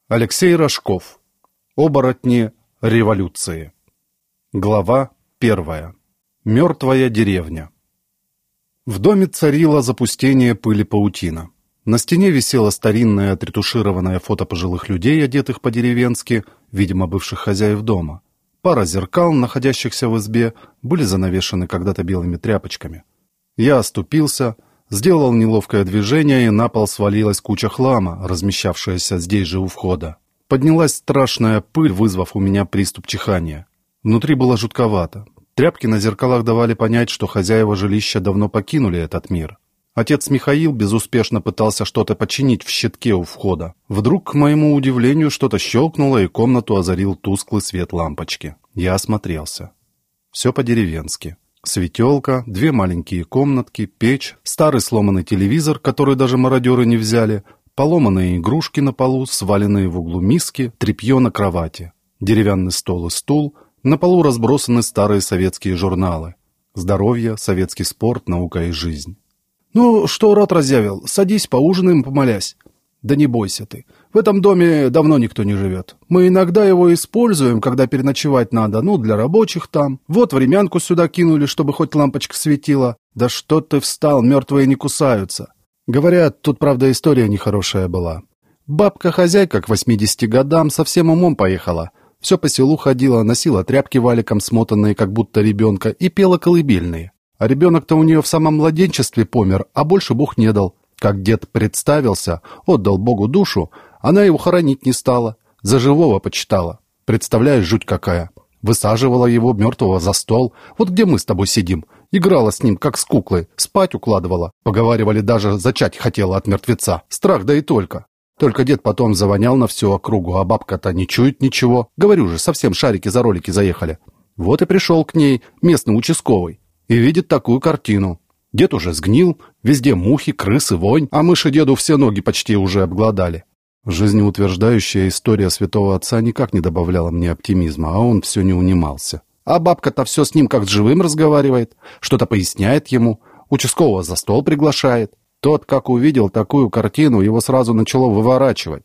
Алексей Рожков. Оборотни революции. Глава 1. Мертвая деревня. В доме царило запустение, пыль и паутина. На стене висело старинное отретушированное фото пожилых людей, одетых по-деревенски, видимо, бывших хозяев дома. Пара зеркал, находящихся в избе, были занавешены когда-то белыми тряпочками. Я оступился, сделал неловкое движение, и на пол свалилась куча хлама, размещавшаяся здесь же у входа. Поднялась страшная пыль, вызвав у меня приступ чихания. Внутри было жутковато. Тряпки на зеркалах давали понять, что хозяева жилища давно покинули этот мир. Отец Михаил безуспешно пытался что-то починить в щитке у входа. Вдруг, к моему удивлению, что-то щелкнуло, и комнату озарил тусклый свет лампочки. Я осмотрелся. Все по-деревенски. Светелка, 2 маленькие комнатки, печь, старый сломанный телевизор, который даже мародеры не взяли, поломанные игрушки на полу, сваленные в углу миски, тряпье на кровати, деревянный стол и стул, на полу разбросаны старые советские журналы. Здоровье, советский спорт, наука и жизнь. «Ну, что рот разъявил? Садись, поужинаем, помолясь». «Да не бойся ты. В этом доме давно никто не живет. Мы иногда его используем, когда переночевать надо, для рабочих там. Вот времянку сюда кинули, чтобы хоть лампочка светила. Да что ты встал, мертвые не кусаются». Говорят, тут, правда, история нехорошая была. Бабка-хозяйка к 80 годам совсем умом поехала. Все по селу ходила, носила тряпки валиком, смотанные, как будто ребенка, и пела колыбельные. А ребенок-то у нее в самом младенчестве помер, а больше Бог не дал. Как дед представился, отдал Богу душу, она его хоронить не стала, за живого почитала. Представляешь, жуть какая. Высаживала его мертвого за стол, вот где мы с тобой сидим. Играла с ним, как с куклой, спать укладывала. Поговаривали, даже зачать хотела от мертвеца. Страх, да и только. Только дед потом завонял на всю округу, а бабка-то не чует ничего. Говорю же, совсем шарики за ролики заехали. Вот и пришел к ней местный участковый. И видит такую картину. Дед уже сгнил, везде мухи, крысы, вонь, а мыши деду все ноги почти уже обглодали. Жизнеутверждающая история святого отца никак не добавляла мне оптимизма, а он все не унимался. А бабка-то все с ним как с живым разговаривает, что-то поясняет ему, участкового за стол приглашает. Тот, как увидел такую картину, его сразу начало выворачивать.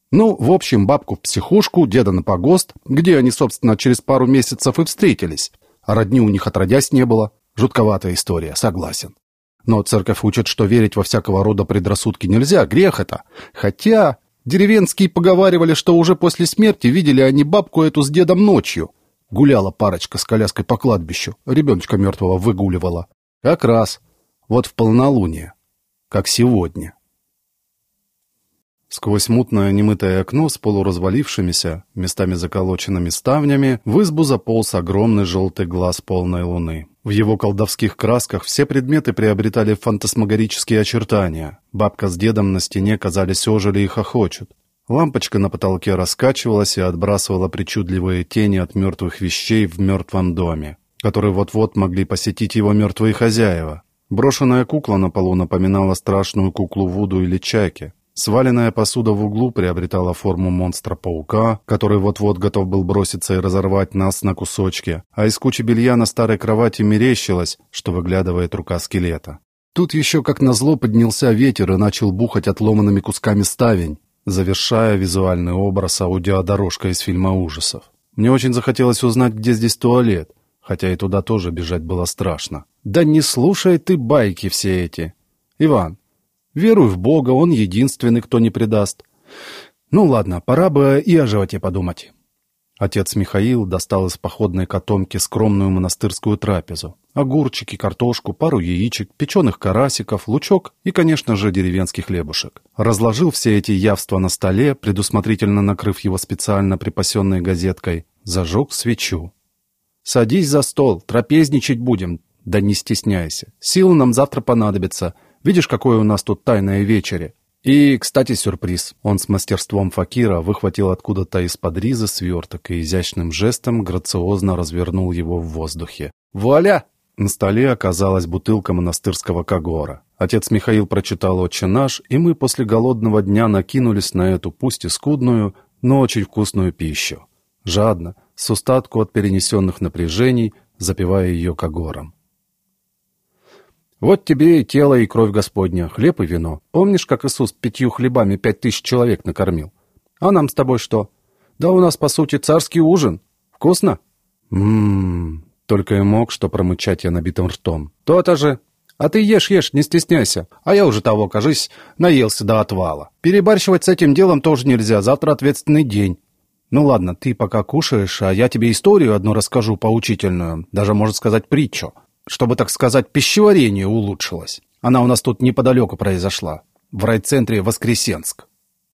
В общем, бабку в психушку, деда на погост, где они, собственно, через пару месяцев и встретились. А родни у них отродясь не было. Жутковатая история, согласен. Но церковь учит, что верить во всякого рода предрассудки нельзя, грех это. Хотя деревенские поговаривали, что уже после смерти видели они бабку эту с дедом ночью. Гуляла парочка с коляской по кладбищу, ребеночка мертвого выгуливала. Как раз, вот в полнолуние, как сегодня. Сквозь мутное немытое окно с полуразвалившимися, местами заколоченными ставнями, в избу заполз огромный желтый глаз полной луны. В его колдовских красках все предметы приобретали фантасмагорические очертания. Бабка с дедом на стене, казались, ожили и хохочут. Лампочка на потолке раскачивалась и отбрасывала причудливые тени от мертвых вещей в мертвом доме, которые вот-вот могли посетить его мертвые хозяева. Брошенная кукла на полу напоминала страшную куклу Вуду или Чаки. Сваленная посуда в углу приобретала форму монстра-паука, который вот-вот готов был броситься и разорвать нас на кусочки, а из кучи белья на старой кровати мерещилось, что выглядывает рука скелета. Тут еще, как назло, поднялся ветер и начал бухать отломанными кусками ставень, завершая визуальный образ аудиодорожкой из фильма ужасов. Мне очень захотелось узнать, где здесь туалет, хотя и туда тоже бежать было страшно. «Да не слушай ты байки все эти, Иван. Веруй в Бога, Он единственный, кто не предаст. Ладно, пора бы и о животе подумать». Отец Михаил достал из походной котомки скромную монастырскую трапезу. Огурчики, картошку, пару яичек, печеных карасиков, лучок и, конечно же, деревенский хлебушек. Разложил все эти явства на столе, предусмотрительно накрыв его специально припасенной газеткой, зажег свечу. «Садись за стол, трапезничать будем. Да не стесняйся, силы нам завтра понадобятся. Видишь, какое у нас тут тайное вечере? И, кстати, сюрприз». Он с мастерством факира выхватил откуда-то из-под ризы сверток и изящным жестом грациозно развернул его в воздухе. «Вуаля!» На столе оказалась бутылка монастырского когора. Отец Михаил прочитал «Отче наш», и мы после голодного дня накинулись на эту, пусть и скудную, но очень вкусную пищу. Жадно, с устатку от перенесенных напряжений, запивая ее когором. «Вот тебе и тело, и кровь Господня, хлеб и вино. Помнишь, как Иисус 5 хлебами 5000 человек накормил? А нам с тобой что? Да у нас, по сути, царский ужин. Вкусно? Только и мог что промычать я набитым ртом. То-то же. А ты ешь, не стесняйся. А я уже того, кажись, наелся до отвала. Перебарщивать с этим делом тоже нельзя, завтра ответственный день. Ну ладно, ты пока кушаешь, а я тебе историю одну расскажу поучительную, даже, можно сказать, притчу, чтобы, так сказать, пищеварение улучшилось. Она у нас тут неподалеку произошла, в райцентре Воскресенск.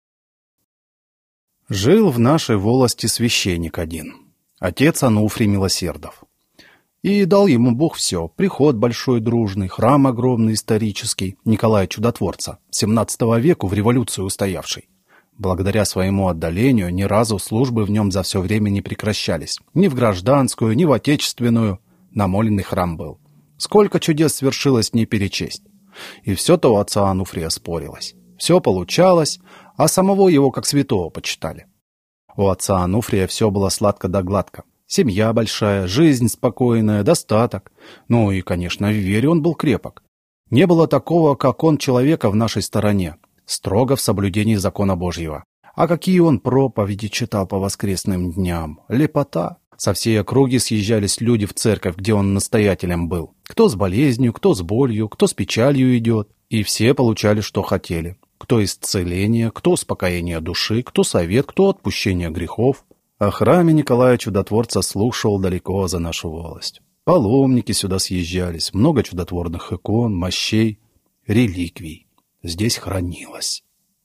Жил в нашей волости священник один, отец Ануфрий Милосердов. И дал ему Бог все: приход большой дружный, храм огромный исторический Николая Чудотворца, 17 веку в революцию устоявший. Благодаря своему отдалению ни разу службы в нем за все время не прекращались. Ни в гражданскую, ни в отечественную. Намоленный храм был. Сколько чудес свершилось, не перечесть. И все-то у отца Ануфрия спорилось. Все получалось, а самого его как святого почитали. У отца Ануфрия все было сладко да гладко. Семья большая, жизнь спокойная, достаток. Ну и, конечно, в вере он был крепок. Не было такого, как он, человека в нашей стороне. Строго в соблюдении закона Божьего. А какие он проповеди читал по воскресным дням. Лепота. Со всей округи съезжались люди в церковь, где он настоятелем был. Кто с болезнью, кто с болью, кто с печалью идет. И все получали, что хотели. Кто исцеление, кто успокоение души, кто совет, кто отпущение грехов. О храме Николая Чудотворца слушал далеко за нашу волость. Паломники сюда съезжались, много чудотворных икон, мощей, реликвий здесь хранилось.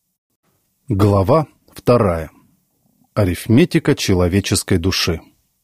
Глава 2. Арифметика человеческой души.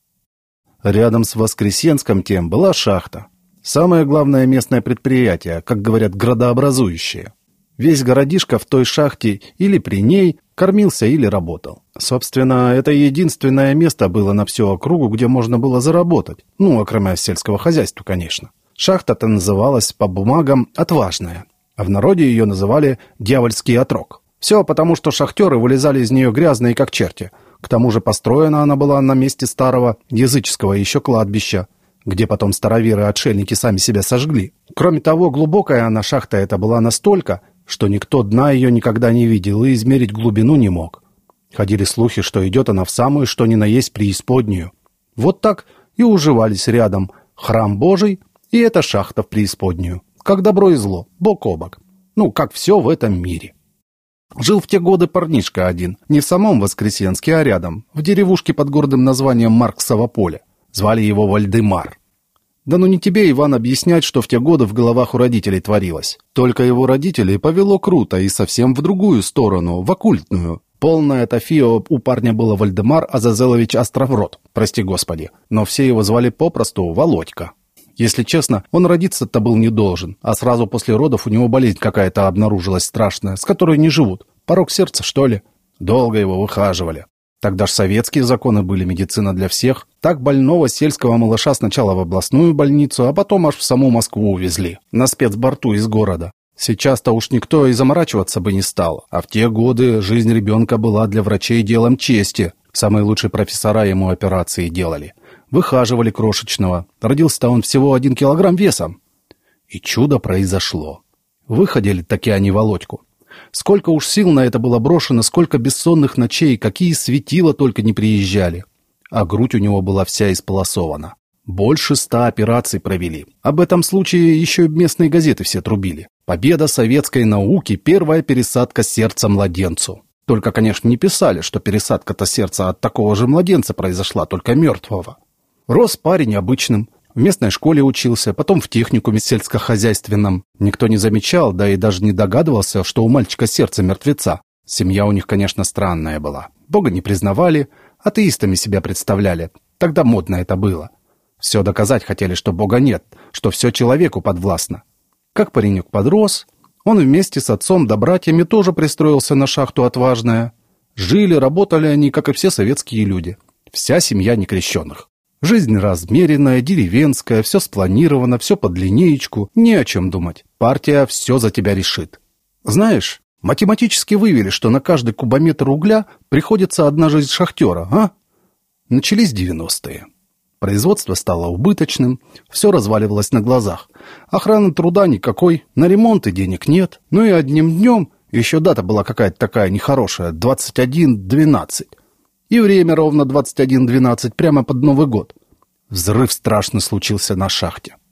Рядом с Воскресенском тем была шахта. Самое главное местное предприятие, как говорят, градообразующее. Весь городишко в той шахте или при ней кормился или работал. Собственно, это единственное место было на всю округу, где можно было заработать. Ну, окромя сельского хозяйства, конечно. Шахта-то называлась по бумагам «Отважная», а в народе ее называли «Дьявольский отрог». Все потому, что шахтеры вылезали из нее грязные, как черти. К тому же построена она была на месте старого языческого еще кладбища, где потом староверы-отшельники сами себя сожгли. Кроме того, глубокая она, шахта эта, была настолько, что никто дна ее никогда не видел и измерить глубину не мог. Ходили слухи, что идет она в самую, что ни на есть, преисподнюю. Вот так и уживались рядом храм Божий и эта шахта в преисподнюю, как добро и зло, бок о бок. Ну, как все в этом мире. Жил в те годы парнишка один, не в самом Воскресенске, а рядом, в деревушке под гордым названием Марксово поле. Звали его Вальдемар. Да ну не тебе, Иван, объяснять, что в те годы в головах у родителей творилось. Только его родителей повело круто и совсем в другую сторону, в оккультную. Полное тафио у парня было Вальдемар Азазелович Островрот, прости господи. Но все его звали попросту Володька. Если честно, он родиться-то был не должен, а сразу после родов у него болезнь какая-то обнаружилась страшная, с которой не живут. Порок сердца, что ли? Долго его выхаживали. Тогда ж советские законы были, медицина для всех. Так больного сельского малыша сначала в областную больницу, а потом аж в саму Москву увезли. На спецборту из города. Сейчас-то уж никто и заморачиваться бы не стал. А в те годы жизнь ребенка была для врачей делом чести. Самые лучшие профессора ему операции делали. Выхаживали крошечного. Родился-то он всего 1 килограмм весом. И чудо произошло. Выходили таки они Володьку. Сколько уж сил на это было брошено, сколько бессонных ночей, какие светила только не приезжали. А грудь у него была вся исполосована. Больше 100 операций провели. Об этом случае еще местные газеты все трубили. Победа советской науки, первая пересадка сердца младенцу. Только, конечно, не писали, что пересадка-то сердца от такого же младенца произошла, только мертвого. Рос парень обычным. В местной школе учился, потом в техникуме сельскохозяйственном. Никто не замечал, да и даже не догадывался, что у мальчика сердце мертвеца. Семья у них, конечно, странная была. Бога не признавали, атеистами себя представляли. Тогда модно это было. Все доказать хотели, что Бога нет, что все человеку подвластно. Как паренек подрос, он вместе с отцом да братьями тоже пристроился на шахту «Отважная». Жили, работали они, как и все советские люди. Вся семья некрещенных. Жизнь размеренная, деревенская, все спланировано, все под линеечку, не о чем думать. Партия все за тебя решит. Знаешь, математически вывели, что на каждый кубометр угля приходится одна жизнь шахтера, а? Начались 90-е. Производство стало убыточным, все разваливалось на глазах. Охраны труда никакой, на ремонты денег нет. Ну и одним днем Еще дата была какая-то такая нехорошая, 21:12. И время ровно 21:12, прямо под Новый год. Взрыв страшный случился на шахте.